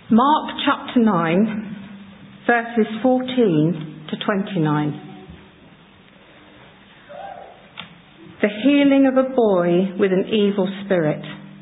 Mark chapter 9, verses 14 to 29. The healing of a boy with an evil spirit.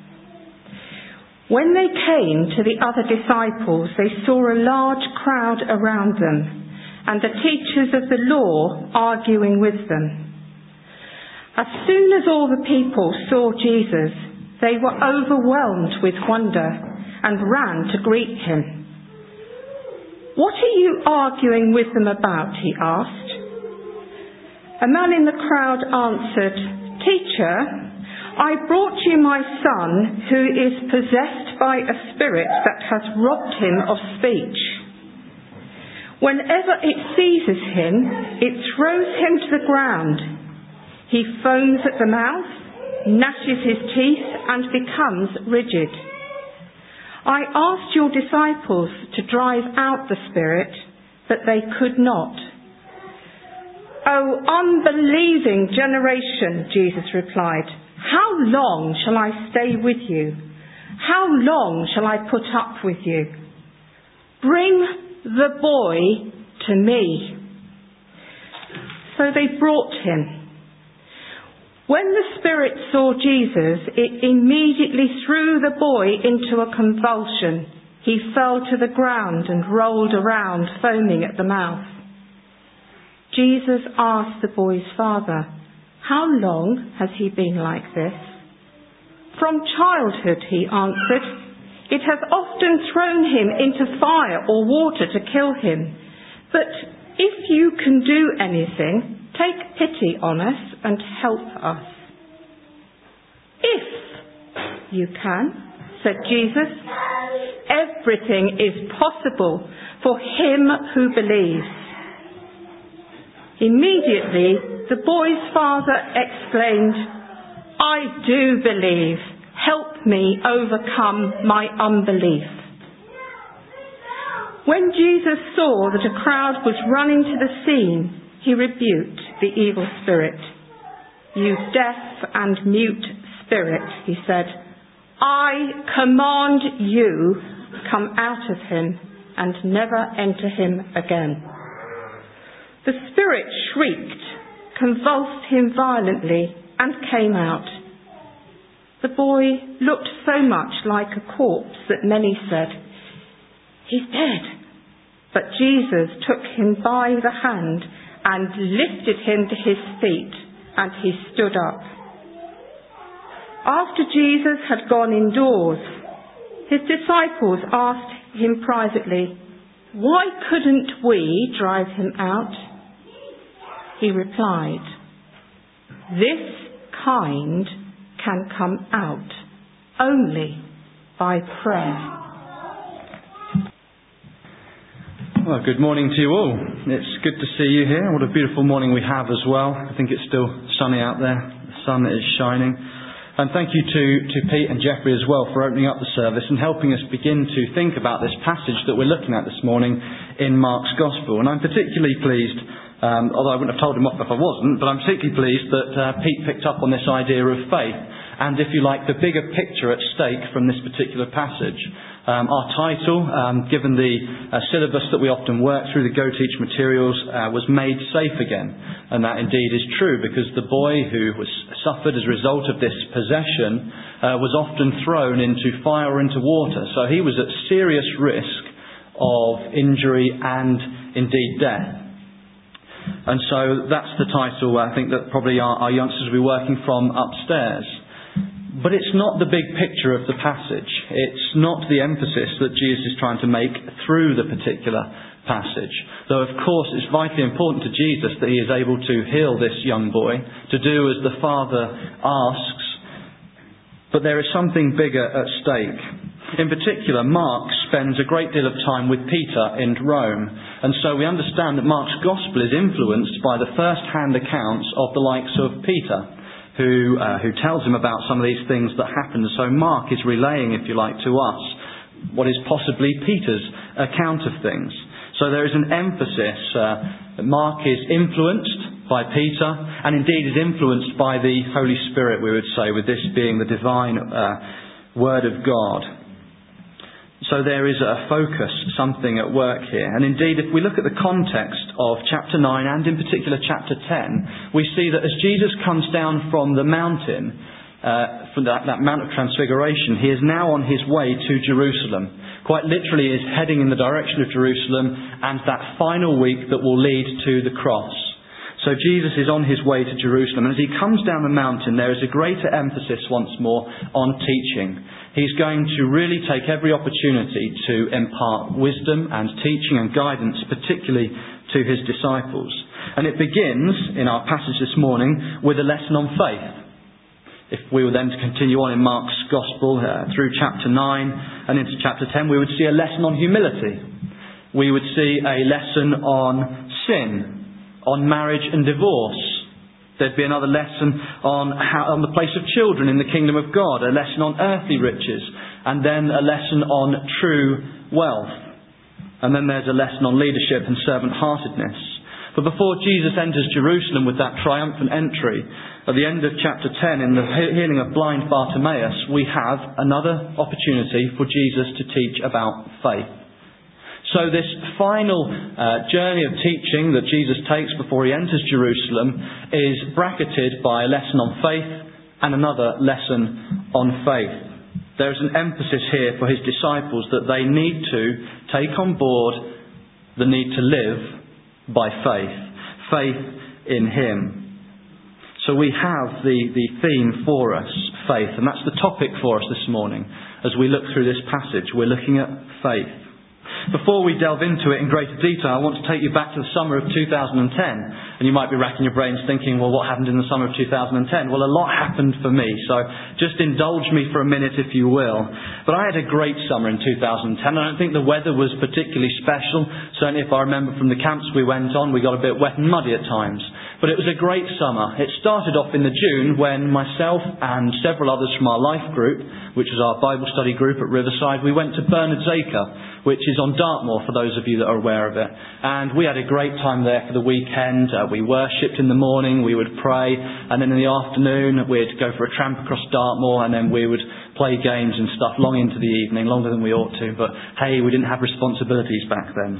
When they came to the other disciples, they saw a large crowd around them, and the teachers of the law arguing with them. As soon as all the people saw Jesus, they were overwhelmed with wonder and ran to greet him. "What are you arguing with them about?" he asked. A man in the crowd answered, "Teacher, I brought you my son who is possessed by a spirit that has robbed him of speech. Whenever it seizes him, it throws him to the ground. He foams at the mouth, gnashes his teeth, and becomes rigid. I asked your disciples to drive out the spirit, but they could not." "O unbelieving generation," Jesus replied, "how long shall I stay with you? How long shall I put up with you? Bring the boy to me." So they brought him. When the spirit saw Jesus, it immediately threw the boy into a convulsion. He fell to the ground and rolled around, foaming at the mouth. Jesus asked the boy's father, "How long has he been like this?" "From childhood," he answered. "It has often thrown him into fire or water to kill him. But if you can do anything, take pity on us and help us." "If you can," said Jesus, "everything is possible for him who believes." Immediately, the boy's father exclaimed, "I do believe. Help me overcome my unbelief." When Jesus saw that a crowd was running to the scene, he rebuked the evil spirit. "You deaf and mute spirit," he said, "I command you, come out of him and never enter him again." The spirit shrieked, convulsed him violently, and came out. The boy looked so much like a corpse that many said, "He's dead." But Jesus took him by the hand and lifted him to his feet, and he stood up. After Jesus had gone indoors, his disciples asked him privately, "Why couldn't we drive him out?" He replied, "This kind can come out only by prayer." Well, good morning to you all. It's good to see you here. What a beautiful morning we have as well. I think it's still sunny out there. The sun is shining. And thank you to Pete and Jeffrey as well for opening up the service and helping us begin to think about this passage that we're looking at this morning in Mark's Gospel. And I'm particularly pleased, although I wouldn't have told him off if I wasn't, but I'm particularly pleased that Pete picked up on this idea of faith and, if you like, the bigger picture at stake from this particular passage. Our title, given the syllabus that we often work through, the Go Teach materials, was Made Safe Again. And that indeed is true, because the boy who suffered as a result of this possession was often thrown into fire or into water. So he was at serious risk of injury and indeed death. And so that's the title I think that probably our youngsters will be working from upstairs. But it's not the big picture of the passage. It's not the emphasis that Jesus is trying to make through the particular passage. Though, of course, it's vitally important to Jesus that he is able to heal this young boy, to do as the Father asks. But there is something bigger at stake. In particular, Mark spends a great deal of time with Peter in Rome. And so we understand that Mark's Gospel is influenced by the first-hand accounts of the likes of Peter, who tells him about some of these things that happened. So Mark is relaying, if you like, to us what is possibly Peter's account of things. So there is an emphasis that Mark is influenced by Peter, and indeed is influenced by the Holy Spirit, we would say, with this being the divine Word of God. So there is a focus, something at work here. And indeed, if we look at the context of chapter 9 and in particular chapter 10, we see that as Jesus comes down from the mountain, from that Mount of Transfiguration, he is now on his way to Jerusalem. Quite literally is heading in the direction of Jerusalem and that final week that will lead to the cross. So Jesus is on his way to Jerusalem, and as he comes down the mountain, there is a greater emphasis once more on teaching. He's going to really take every opportunity to impart wisdom and teaching and guidance, particularly to his disciples. And it begins, in our passage this morning, with a lesson on faith. If we were then to continue on in Mark's Gospel through chapter 9 and into chapter 10, we would see a lesson on humility. We would see a lesson on sin, on marriage and divorce. There'd be another lesson on the place of children in the kingdom of God, a lesson on earthly riches, and then a lesson on true wealth. And then there's a lesson on leadership and servant-heartedness. But before Jesus enters Jerusalem with that triumphant entry, at the end of chapter 10, in the healing of blind Bartimaeus, we have another opportunity for Jesus to teach about faith. So this final journey of teaching that Jesus takes before he enters Jerusalem is bracketed by a lesson on faith and another lesson on faith. There is an emphasis here for his disciples that they need to take on board the need to live by faith. Faith in him. So we have the theme for us, faith. And that's the topic for us this morning. As we look through this passage, we're looking at faith. Before we delve into it in greater detail, I want to take you back to the summer of 2010. And you might be racking your brains thinking, well, what happened in the summer of 2010? Well, a lot happened for me, so just indulge me for a minute if you will. But I had a great summer in 2010. I don't think the weather was particularly special. Certainly if I remember from the camps we went on, we got a bit wet and muddy at times. But it was a great summer. It started off in the June when myself and several others from our life group, which was our Bible study group at Riverside, we went to Bernard's Acre, which is on Dartmoor for those of you that are aware of it. And we had a great time there for the weekend. We worshipped in the morning, we would pray, and then in the afternoon we'd go for a tramp across Dartmoor, and then we would play games and stuff long into the evening, longer than we ought to. But hey, we didn't have responsibilities back then,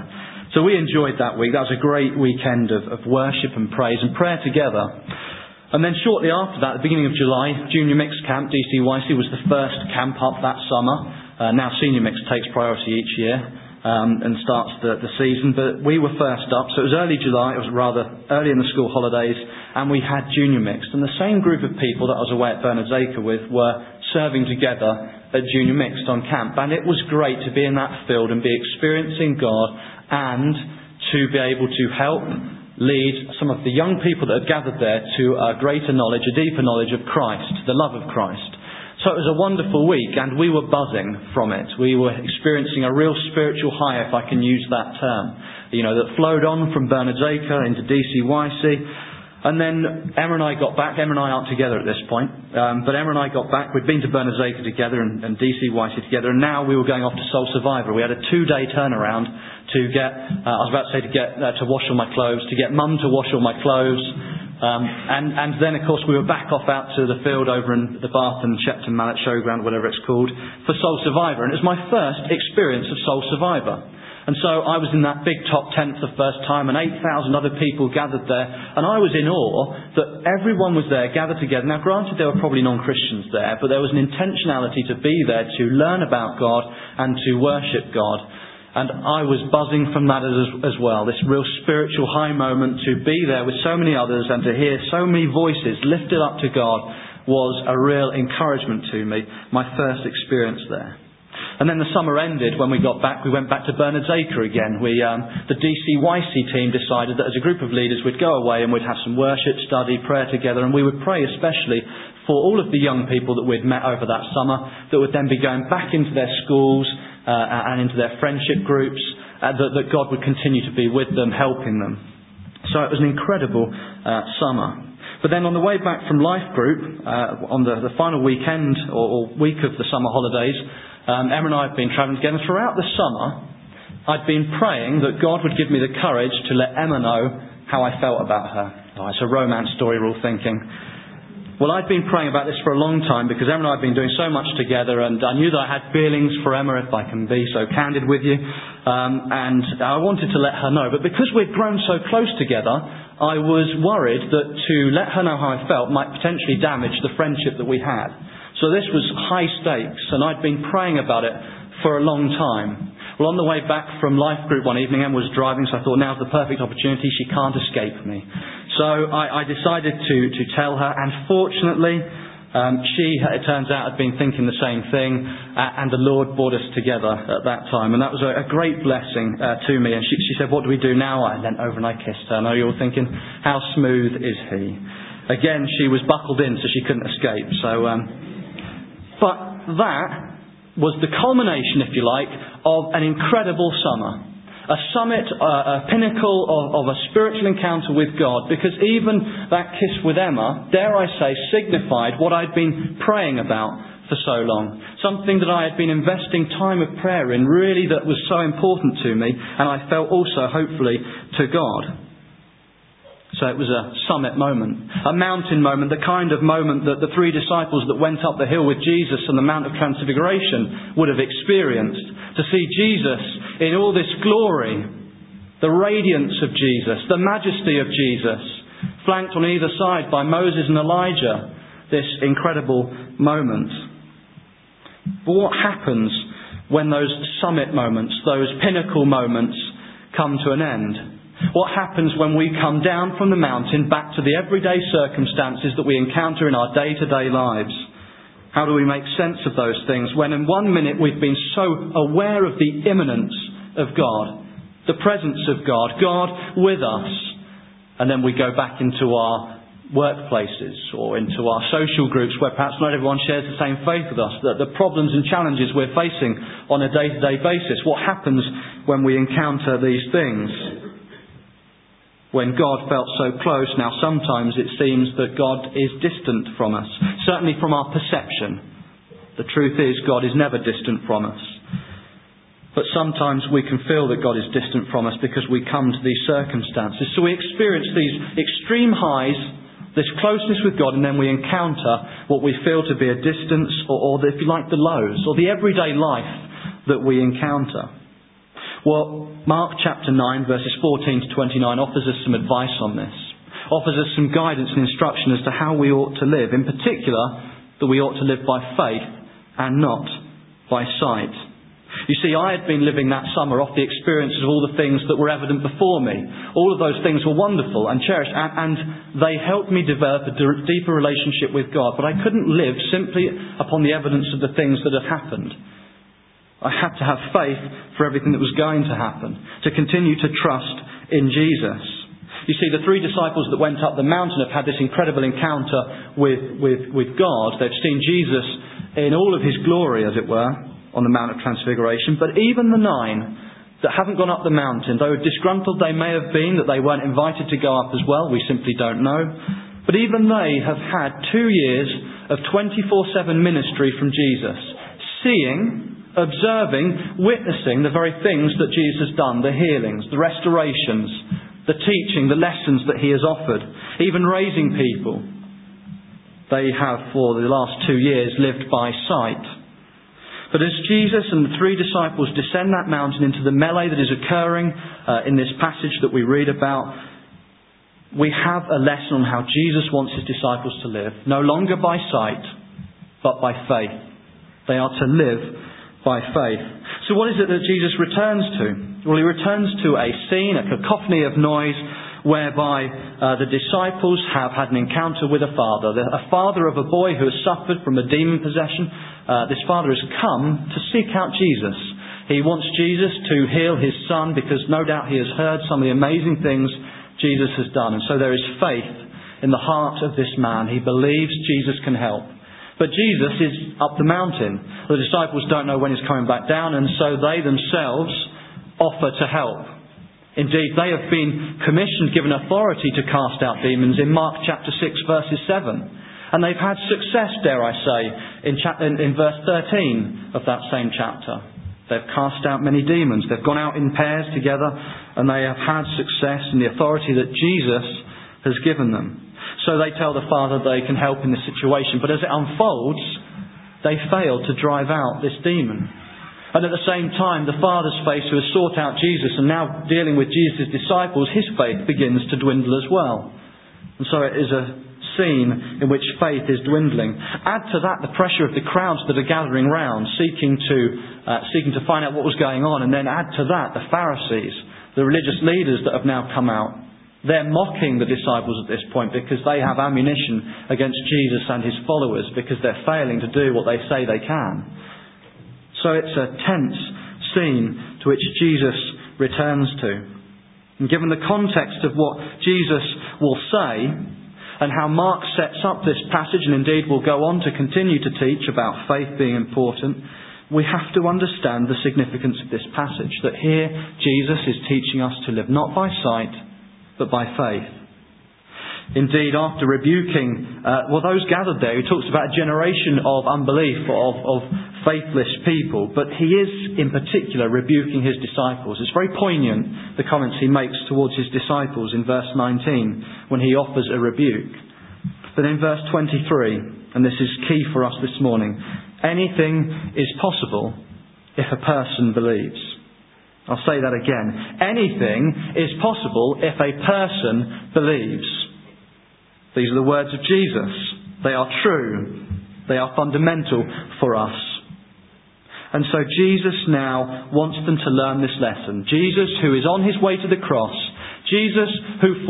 so we enjoyed that week. That was a great weekend of worship and praise and prayer together. And then shortly after that, at the beginning of July, Junior Mixed Camp, DCYC, was the first camp up that summer. Now Senior Mixed takes priority each year and starts the season. But we were first up, so it was early July, it was rather early in the school holidays, and we had Junior Mixed. And the same group of people that I was away at Bernard's Acre with were serving together at Junior Mixed on camp. And it was great to be in that field and be experiencing God and to be able to help lead some of the young people that had gathered there to a greater knowledge, a deeper knowledge of Christ, the love of Christ. So it was a wonderful week, and we were buzzing from it. We were experiencing a real spiritual high, if I can use that term, that flowed on from Bernard's Acre into DCYC. And then Emma and I got back. Emma and I aren't together at this point. But Emma and I got back. We'd been to Bernard's Acre together and DCYC together. And now we were going off to Soul Survivor. We had a 2-day turnaround to get, to wash all my clothes, to get Mum to wash all my clothes. And then, of course, we were back off out to the field over in the Bath and Shepton Mallet Showground, whatever it's called, for Soul Survivor. And it was my first experience of Soul Survivor. And so I was in that big top tent for the first time, and 8,000 other people gathered there. And I was in awe that everyone was there, gathered together. Now, granted, there were probably non-Christians there, but there was an intentionality to be there, to learn about God and to worship God. And I was buzzing from that as well, this real spiritual high moment, to be there with so many others and to hear so many voices lifted up to God was a real encouragement to me, my first experience there. And then the summer ended. When we got back, we went back to Bernard's Acre again. The DCYC team decided that as a group of leaders we'd go away and we'd have some worship, study, prayer together, and we would pray especially for all of the young people that we'd met over that summer that would then be going back into their schools and into their friendship groups, that God would continue to be with them, helping them. So it was an incredible summer. But then on the way back from Life Group, on the final weekend or week of the summer holidays, Emma and I have been travelling together. Throughout the summer, I'd been praying that God would give me the courage to let Emma know how I felt about her. Oh, it's a romance story, we're all thinking. Well, I'd been praying about this for a long time because Emma and I had been doing so much together, and I knew that I had feelings for Emma, if I can be so candid with you, and I wanted to let her know. But because we'd grown so close together, I was worried that to let her know how I felt might potentially damage the friendship that we had. So this was high stakes, and I'd been praying about it for a long time. Well, on the way back from Life Group one evening, Emma was driving, so I thought, now's the perfect opportunity. She can't escape me. So I decided to tell her, and fortunately, she, it turns out, had been thinking the same thing, and the Lord brought us together at that time. And that was a great blessing to me. And she said, what do we do now? I leant over and I kissed her. I know you're thinking, how smooth is he? Again, she was buckled in, so she couldn't escape. But that was the culmination, if you like, of an incredible summer. A summit, a pinnacle of a spiritual encounter with God, because even that kiss with Emma, dare I say, signified what I'd been praying about for so long. Something that I had been investing time of prayer in, really, that was so important to me, and I felt also, hopefully, to God. So it was a summit moment, a mountain moment, the kind of moment that the three disciples that went up the hill with Jesus on the Mount of Transfiguration would have experienced. To see Jesus in all this glory, the radiance of Jesus, the majesty of Jesus, flanked on either side by Moses and Elijah, this incredible moment. But what happens when those summit moments, those pinnacle moments, come to an end? What happens when we come down from the mountain back to the everyday circumstances that we encounter in our day-to-day lives? How do we make sense of those things when in 1 minute we've been so aware of the immanence of God, the presence of God, God with us, and then we go back into our workplaces or into our social groups where perhaps not everyone shares the same faith with us, the problems and challenges we're facing on a day-to-day basis? What happens when we encounter these things? When God felt so close, now sometimes it seems that God is distant from us. Certainly from our perception. The truth is, God is never distant from us. But sometimes we can feel that God is distant from us because we come to these circumstances. So we experience these extreme highs, this closeness with God, and then we encounter what we feel to be a distance, or if you like, the lows, or the everyday life that we encounter. Well, Mark chapter 9, verses 14 to 29 offers us some advice on this. Offers us some guidance and instruction as to how we ought to live. In particular, that we ought to live by faith and not by sight. You see, I had been living that summer off the experiences of all the things that were evident before me. All of those things were wonderful and cherished, and they helped me develop a deeper relationship with God. But I couldn't live simply upon the evidence of the things that had happened. I had to have faith for everything that was going to happen, to continue to trust in Jesus. You see, the three disciples that went up the mountain have had this incredible encounter with God. They've seen Jesus in all of his glory, as it were, on the Mount of Transfiguration. But even the 9 that haven't gone up the mountain, though disgruntled they may have been that they weren't invited to go up as well, we simply don't know. But even they have had 2 years of 24/7 ministry from Jesus, seeing, observing, witnessing the very things that Jesus has done, the healings, the restorations, the teaching, the lessons that he has offered, even raising people. They have for the last 2 years lived by sight. But as Jesus and the three disciples descend that mountain into the melee that is occurring in this passage that we read about, we have a lesson on how Jesus wants his disciples to live, no longer by sight, but by faith. They are to live by faith. So what is it that Jesus returns to? Well, he returns to a scene, a cacophony of noise, whereby the disciples have had an encounter with a father of a boy who has suffered from a demon possession. This father has come to seek out Jesus. He wants Jesus to heal his son because no doubt he has heard some of the amazing things Jesus has done. And so there is faith in the heart of this man. He believes Jesus can help. But Jesus is up the mountain. The disciples don't know when he's coming back down, and so they themselves offer to help. Indeed, they have been commissioned, given authority to cast out demons in Mark chapter 6, verses 7. And they've had success, dare I say, in verse 13 of that same chapter. They've cast out many demons. They've gone out in pairs together, and they have had success in the authority that Jesus has given them. So they tell the Father they can help in this situation. But as it unfolds, they fail to drive out this demon. And at the same time, the Father's faith, who has sought out Jesus and now dealing with Jesus' disciples, his faith begins to dwindle as well. And so it is a scene in which faith is dwindling. Add to that the pressure of the crowds that are gathering round, seeking to find out what was going on. And then add to that the Pharisees, the religious leaders that have now come out. They're mocking the disciples at this point because they have ammunition against Jesus and his followers because they're failing to do what they say they can. So it's a tense scene to which Jesus returns to. And given the context of what Jesus will say and how Mark sets up this passage, and indeed will go on to continue to teach about faith being important, we have to understand the significance of this passage. That here Jesus is teaching us to live not by sight, but by faith. Indeed, after rebuking those gathered there, he talks about a generation of unbelief, of faithless people, but he is in particular rebuking his disciples. It's very poignant, the comments he makes towards his disciples in verse 19 when he offers a rebuke. But in verse 23, and this is key for us this morning, anything is possible if a person believes. I'll say that again. Anything is possible if a person believes. These are the words of Jesus. They are true. They are fundamental for us. And so Jesus now wants them to learn this lesson. Jesus, who is on his way to the cross. Jesus, who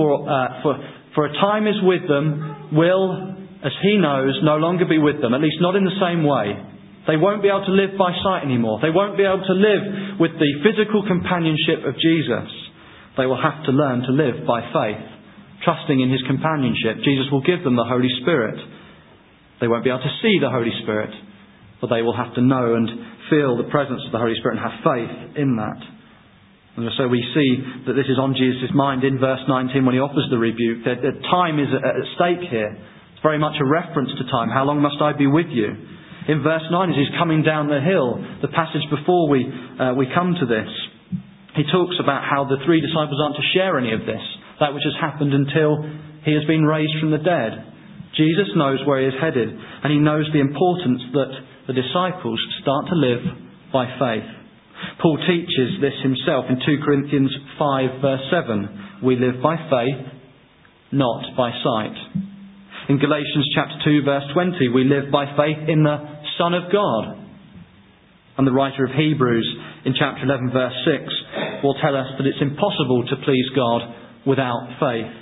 for a time is with them, will, as he knows, no longer be with them. At least not in the same way. They won't be able to live by sight anymore. They won't be able to live with the physical companionship of Jesus. They will have to learn to live by faith, trusting in his companionship. Jesus will give them the Holy Spirit. They won't be able to see the Holy Spirit, but they will have to know and feel the presence of the Holy Spirit and have faith in that. And so we see that this is on Jesus' mind in verse 19 when he offers the rebuke. That time is at stake here. It's very much a reference to time. How long must I be with you? In verse 9, as he's coming down the hill, the passage before we come to this, he talks about how the three disciples aren't to share any of this, that which has happened until he has been raised from the dead. Jesus knows where he is headed, and he knows the importance that the disciples start to live by faith. Paul teaches this himself in 2 Corinthians 5 verse 7. We live by faith, not by sight. In Galatians chapter 2 verse 20, we live by faith in the Son of God. And the writer of Hebrews in chapter 11 verse 6 will tell us that it's impossible to please God without faith.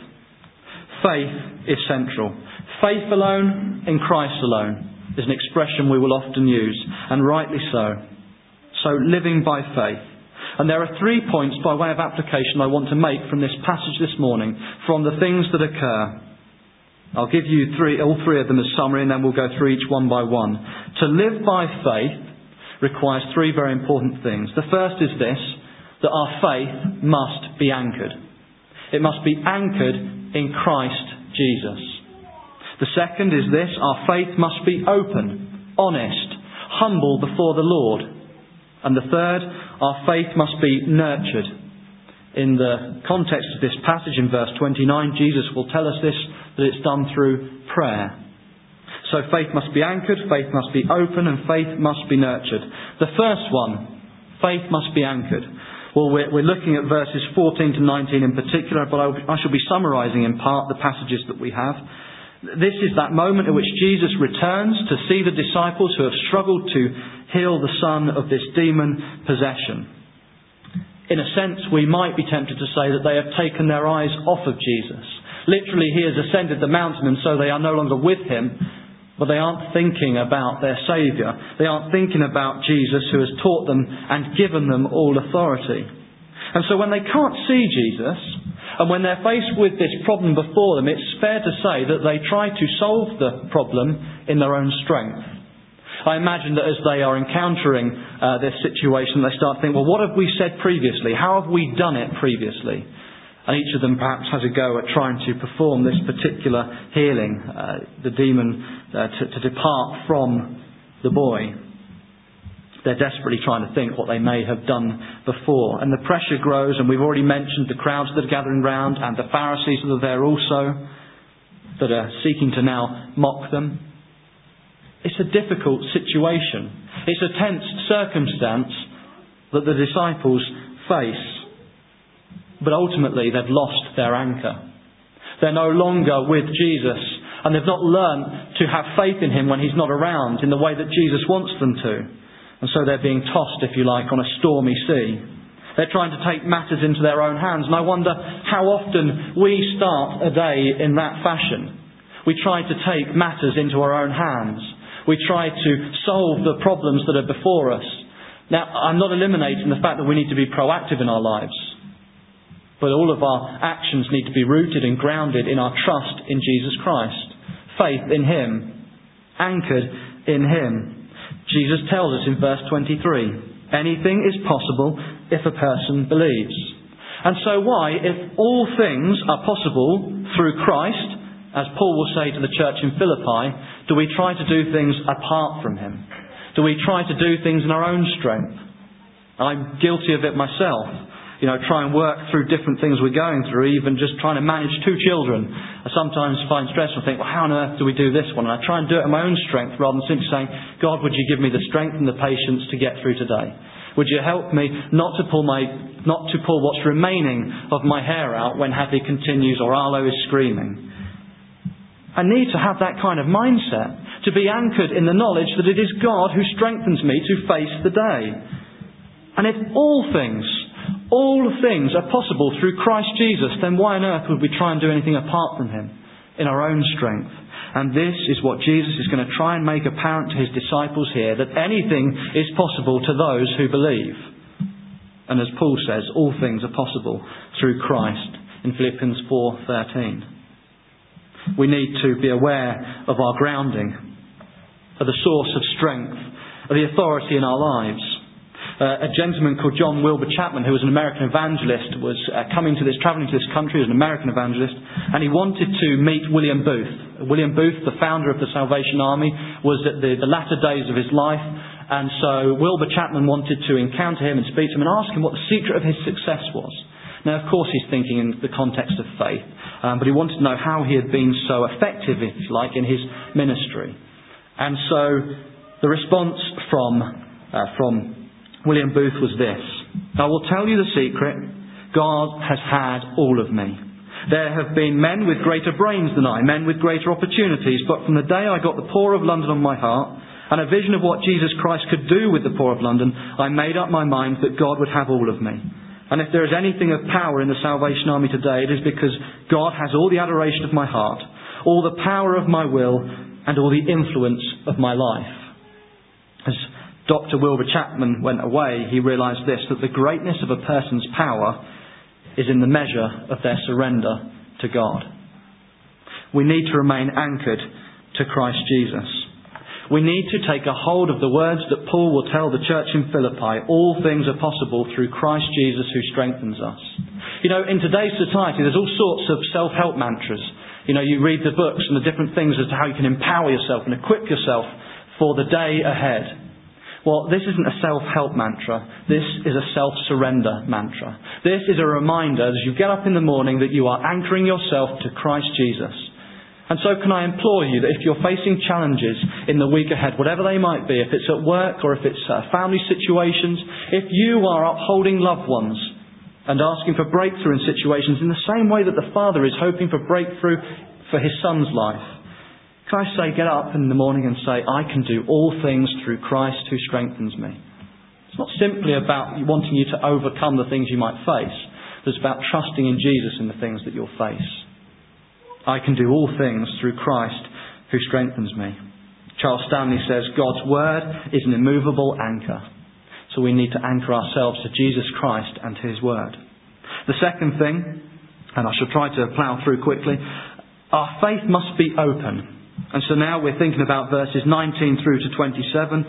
Faith is central. Faith alone in Christ alone is an expression we will often use, and rightly so. So living by faith. And there are 3 points by way of application I want to make from this passage this morning, from the things that occur. I'll give you all three of them as summary, and then we'll go through each one by one. To live by faith requires 3 very important things. The first is this, that our faith must be anchored. It must be anchored in Christ Jesus. The second is this, our faith must be open, honest, humble before the Lord. And the third, our faith must be nurtured. In the context of this passage in verse 29, Jesus will tell us this, that it's done through prayer. So faith must be anchored, faith must be open, and faith must be nurtured. The first one, faith must be anchored. Well, we're looking at verses 14 to 19 in particular, but I shall be summarising in part the passages that we have. This is that moment in which Jesus returns to see the disciples who have struggled to heal the son of this demon possession. In a sense, we might be tempted to say that they have taken their eyes off of Jesus. Literally, he has ascended the mountain, and so they are no longer with him, but they aren't thinking about their Saviour. They aren't thinking about Jesus, who has taught them and given them all authority. And so when they can't see Jesus, and when they're faced with this problem before them, it's fair to say that they try to solve the problem in their own strength. I imagine that as they are encountering this situation, they start to think, well, what have we said previously? How have we done it previously? And each of them perhaps has a go at trying to perform this particular healing, the demon to depart from the boy. They're desperately trying to think what they may have done before. And the pressure grows, and we've already mentioned the crowds that are gathering round, and the Pharisees that are there also. that are seeking to now mock them. It's a difficult situation. It's a tense circumstance that the disciples face. But ultimately they've lost their anchor. They're no longer with Jesus, and they've not learned to have faith in him when he's not around in the way that Jesus wants them to. And so they're being tossed, if you like, on a stormy sea. They're trying to take matters into their own hands. And I wonder how often we start a day in that fashion. We try to take matters into our own hands. We try to solve the problems that are before us. Now, I'm not eliminating the fact that we need to be proactive in our lives. But all of our actions need to be rooted and grounded in our trust in Jesus Christ. Faith in him. Anchored in him. Jesus tells us in verse 23, anything is possible if a person believes. And so why, if all things are possible through Christ, as Paul will say to the church in Philippi, do we try to do things apart from him? Do we try to do things in our own strength? I'm guilty of it myself. Try and work through different things we're going through, even just trying to manage 2 children. I sometimes find stressful and think, well, how on earth do we do this one? And I try and do it in my own strength rather than simply saying, God, would you give me the strength and the patience to get through today? Would you help me not to pull what's remaining of my hair out when Hadley continues or Arlo is screaming? I need to have that kind of mindset, to be anchored in the knowledge that it is God who strengthens me to face the day. And if all things are possible through Christ Jesus, then why on earth would we try and do anything apart from him in our own strength? And this is what Jesus is going to try and make apparent to his disciples here, that anything is possible to those who believe. And as Paul says, all things are possible through Christ in Philippians 4:13. We need to be aware of our grounding, of the source of strength, of the authority in our lives. A gentleman called John Wilbur Chapman, who was an American evangelist, was travelling to this country as an American evangelist, and he wanted to meet William Booth. William Booth, the founder of the Salvation Army, was at the latter days of his life, and so Wilbur Chapman wanted to encounter him and speak to him and ask him what the secret of his success was. Now, of course, he's thinking in the context of faith, but he wanted to know how he had been so effective, if you like, in his ministry. And so the response from William Booth was this: I will tell you the secret. God has had all of me. There have been men with greater brains than I, men with greater opportunities, but from the day I got the poor of London on my heart and a vision of what Jesus Christ could do with the poor of London, I made up my mind that God would have all of me. And if there is anything of power in the Salvation Army today, it is because God has all the adoration of my heart, all the power of my will, and all the influence of my life. As Dr. Wilbur Chapman went away, he realised this, that the greatness of a person's power is in the measure of their surrender to God. We need to remain anchored to Christ Jesus. We need to take a hold of the words that Paul will tell the church in Philippi. All things are possible through Christ Jesus who strengthens us. In today's society there's all sorts of self-help mantras. You read the books and the different things as to how you can empower yourself and equip yourself for the day ahead. Well, this isn't a self-help mantra. This is a self-surrender mantra. This is a reminder as you get up in the morning that you are anchoring yourself to Christ Jesus. And so can I implore you that if you're facing challenges in the week ahead, whatever they might be, if it's at work or if it's family situations, if you are upholding loved ones and asking for breakthrough in situations in the same way that the Father is hoping for breakthrough for his Son's life, can I say, get up in the morning and say, I can do all things through Christ who strengthens me. It's not simply about wanting you to overcome the things you might face. It's about trusting in Jesus in the things that you'll face. I can do all things through Christ who strengthens me. Charles Stanley says, God's word is an immovable anchor. So we need to anchor ourselves to Jesus Christ and to his word. The second thing, and I shall try to plough through quickly, our faith must be open. And so now we're thinking about verses 19 through to 27.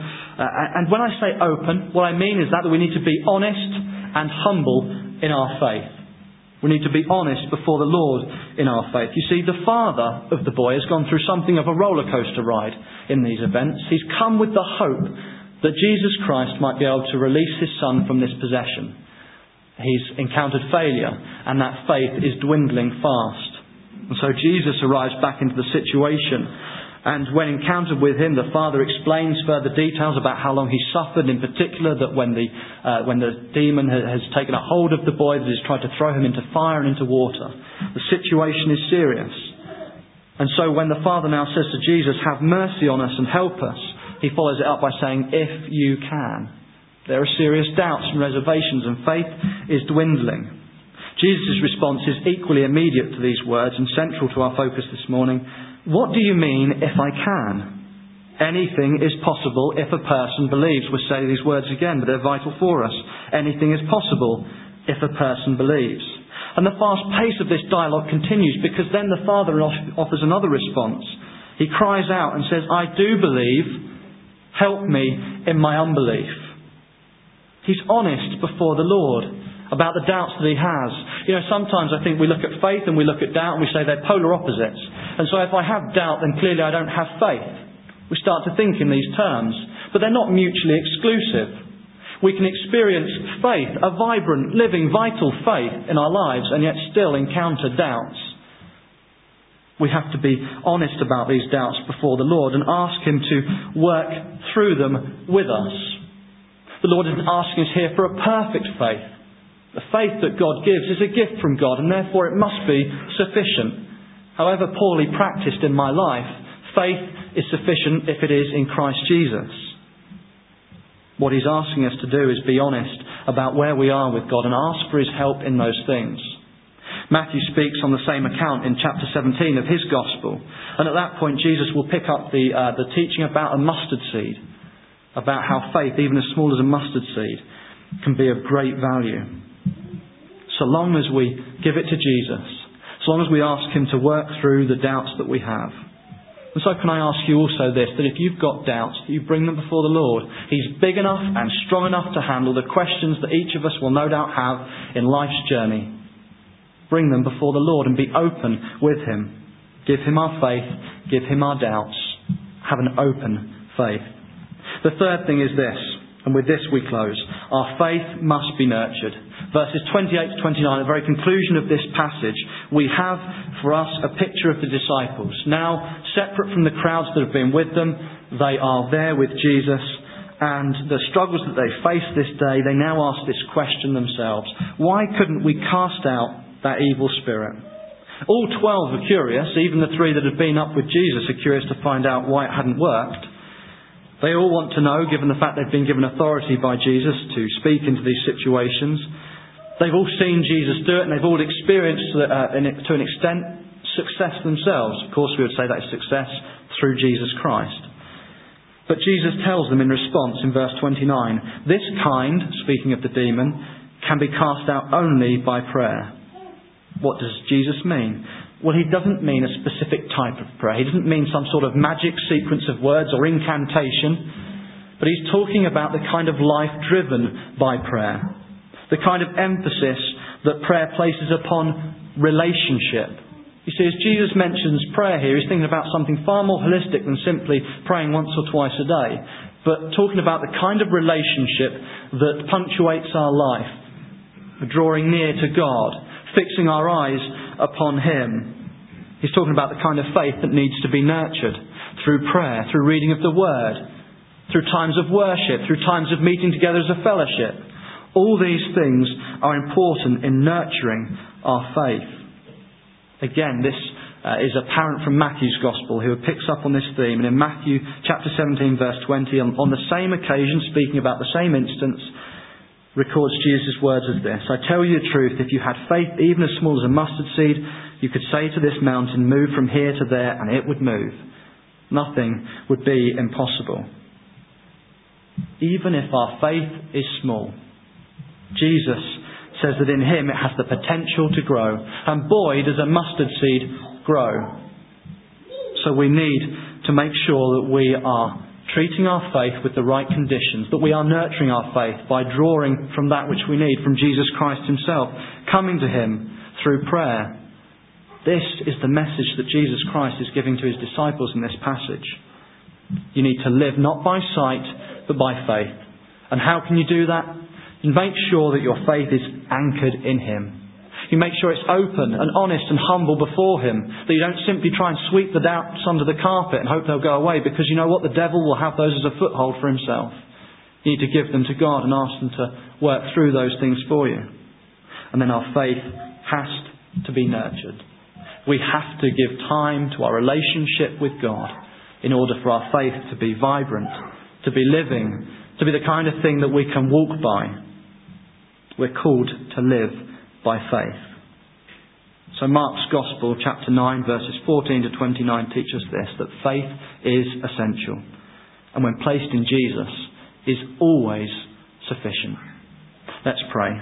And when I say open, what I mean is that we need to be honest and humble in our faith. We need to be honest before the Lord in our faith. You see, the father of the boy has gone through something of a roller coaster ride in these events. He's come with the hope that Jesus Christ might be able to release his son from this possession. He's encountered failure, and that faith is dwindling fast. And so Jesus arrives back into the situation. And when encountered with him, the Father explains further details about how long he suffered, in particular that when the demon has taken a hold of the boy, that has tried to throw him into fire and into water. The situation is serious. And so when the Father now says to Jesus, "Have mercy on us and help us," he follows it up by saying, "If you can." There are serious doubts and reservations, and faith is dwindling. Jesus' response is equally immediate to these words and central to our focus this morning. "What do you mean, if I can?" Anything is possible if a person believes. We'll say these words again, but they're vital for us. Anything is possible if a person believes. And the fast pace of this dialogue continues, because then the Father offers another response. He cries out and says, "I do believe. Help me in my unbelief." He's honest before the Lord about the doubts that he has. You know, sometimes I think we look at faith and we look at doubt and we say they're polar opposites. And so if I have doubt, then clearly I don't have faith. We start to think in these terms. But they're not mutually exclusive. We can experience faith, a vibrant, living, vital faith in our lives, and yet still encounter doubts. We have to be honest about these doubts before the Lord and ask him to work through them with us. The Lord isn't asking us here for a perfect faith. The faith that God gives is a gift from God, and therefore it must be sufficient. However poorly practiced in my life, faith is sufficient if it is in Christ Jesus. What he's asking us to do is be honest about where we are with God and ask for his help in those things. Matthew speaks on the same account in chapter 17 of his Gospel. And at that point, Jesus will pick up the teaching about a mustard seed, about how faith, even as small as a mustard seed, can be of great value. So long as we give it to Jesus, so long as we ask him to work through the doubts that we have. And so can I ask you also this, that if you've got doubts, that you bring them before the Lord. He's big enough and strong enough to handle the questions that each of us will no doubt have in life's journey. Bring them before the Lord and be open with him. Give him our faith, give him our doubts. Have an open faith. The third thing is this, and with this we close. Our faith must be nurtured. Verses 28 to 29, at the very conclusion of this passage, we have for us a picture of the disciples. Now, separate from the crowds that have been with them, they are there with Jesus, and the struggles that they face this day, they now ask this question themselves. Why couldn't we cast out that evil spirit? All 12 are curious. Even the 3 that had been up with Jesus are curious to find out why it hadn't worked. They all want to know, given the fact they've been given authority by Jesus to speak into these situations. They've all seen Jesus do it, and they've all experienced, to an extent, success themselves. Of course, we would say that is success through Jesus Christ. But Jesus tells them in response in verse 29, this kind, speaking of the demon, can be cast out only by prayer. What does Jesus mean? Well, he doesn't mean a specific type of prayer. He doesn't mean some sort of magic sequence of words or incantation. But he's talking about the kind of life driven by prayer. The kind of emphasis that prayer places upon relationship. You see, as Jesus mentions prayer here, he's thinking about something far more holistic than simply praying once or twice a day. But talking about the kind of relationship that punctuates our life. Drawing near to God. Fixing our eyes upon him. He's talking about the kind of faith that needs to be nurtured through prayer, through reading of the Word, through times of worship, through times of meeting together as a fellowship. All these things are important in nurturing our faith. Again, this is apparent from Matthew's Gospel, who picks up on this theme. And in Matthew chapter 17, verse 20, on the same occasion, speaking about the same instance, records Jesus' words as this. I tell you the truth, if you had faith even as small as a mustard seed, you could say to this mountain, move from here to there, and it would move. Nothing would be impossible. Even if our faith is small, Jesus says that in him it has the potential to grow. And boy, does a mustard seed grow. So we need to make sure that we are treating our faith with the right conditions, that we are nurturing our faith by drawing from that which we need, from Jesus Christ himself, coming to him through prayer. This is the message that Jesus Christ is giving to his disciples in this passage. You need to live not by sight, but by faith. And how can you do that? You make sure that your faith is anchored in him. You make sure it's open and honest and humble before Him. That you don't simply try and sweep the doubts under the carpet and hope they'll go away, because you know what? The devil will have those as a foothold for himself. You need to give them to God and ask them to work through those things for you. And then our faith has to be nurtured. We have to give time to our relationship with God in order for our faith to be vibrant, to be living, to be the kind of thing that we can walk by. We're called to live by faith. So Mark's Gospel, chapter 9, verses 14 to 29 teach us this, that faith is essential. And when placed in Jesus, is always sufficient. Let's pray.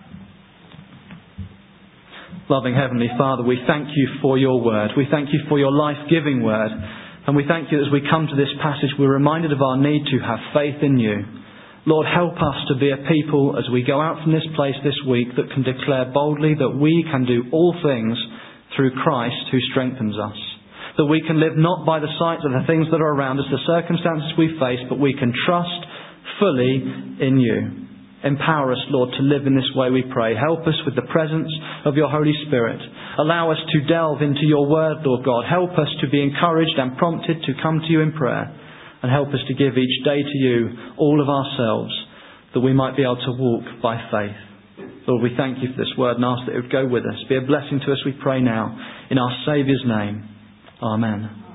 Loving Heavenly Father, we thank you for your word. We thank you for your life-giving word. And we thank you as we come to this passage, we're reminded of our need to have faith in you. Lord, help us to be a people as we go out from this place this week that can declare boldly that we can do all things through Christ who strengthens us. That we can live not by the sight of the things that are around us, the circumstances we face, but we can trust fully in you. Empower us, Lord, to live in this way, we pray. Help us with the presence of your Holy Spirit. Allow us to delve into your word, Lord God. Help us to be encouraged and prompted to come to you in prayer. And help us to give each day to you all of ourselves, that we might be able to walk by faith. Lord, we thank you for this word and ask that it would go with us. Be a blessing to us, we pray now. In our Saviour's name. Amen.